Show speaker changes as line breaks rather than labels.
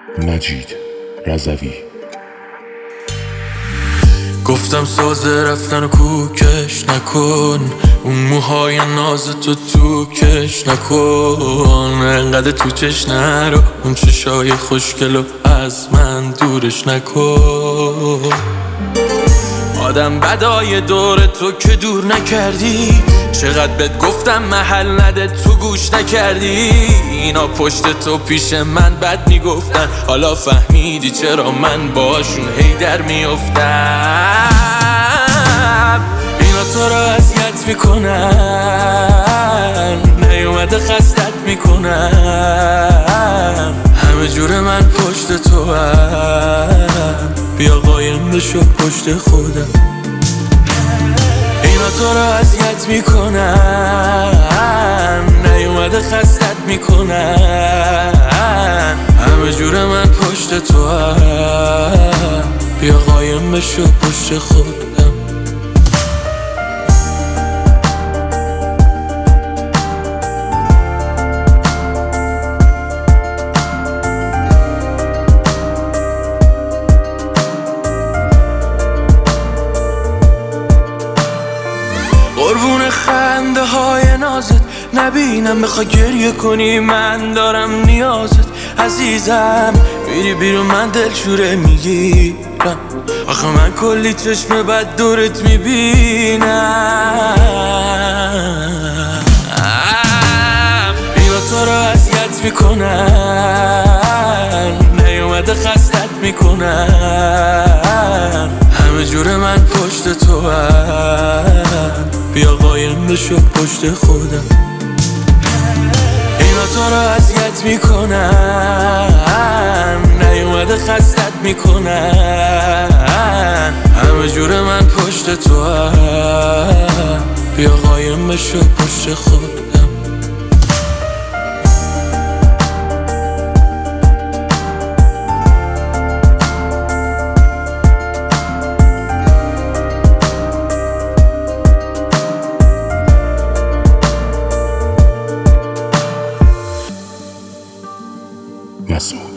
مجید رضوی.
گفتم سازه رفتن و کوکش نکن، اون موهای ناز تو کش نکن، انقدر تو چش نرو، اون چشای خوشگلو از من دورش نکن. آدم بدای دور تو که دور نکردی، چقدر بهت گفتم محل نده تو گوش نکردی. اینا پشت تو پیش من بد میگفتن، حالا فهمیدی چرا من باشون هی در میافتم. اینا تو رو اذیت میکنن، نیومده خستت میکنن، همه جور من پشت تو هم، بیا قایم بشو پشت خودم. اینا تو رو اذیت میکنن، نیومده خستت میکنن، همه جور من پشت تو هم، بیا قایم بشو پشت خودم. قربون خنده های نازت نبینم، بخوای گریه کنی من دارم نیازت. عزیزم میری بیرون من دلشوره میگیرم، آخه من کلی چشم بد دورت میبینم. اینا تو رو اذیت میکنن، نیومده خستت میکنن، همه جور من پشت تو هم، بیا قایم بشو پشت خودم. اینا تو رو اذیت میکنن، نیومده خستت میکنن، همه جور من پشت تو هم، بیا قایم بشو پشت خودم.
مسعود